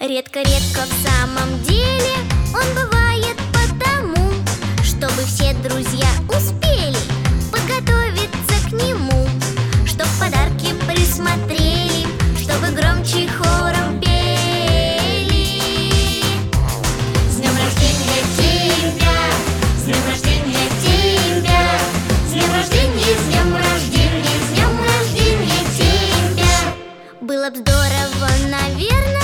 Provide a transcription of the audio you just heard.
Редко-редко в самом деле он бывает потому, чтобы все друзья успели подготовиться к нему, чтоб подарки присмотрели, чтобы громче хором пели. С днем рождения тебя, с днем рождения тебя, с днем рождения, с днем рождения, с днем рождения тебя. Было б здорово, наверное,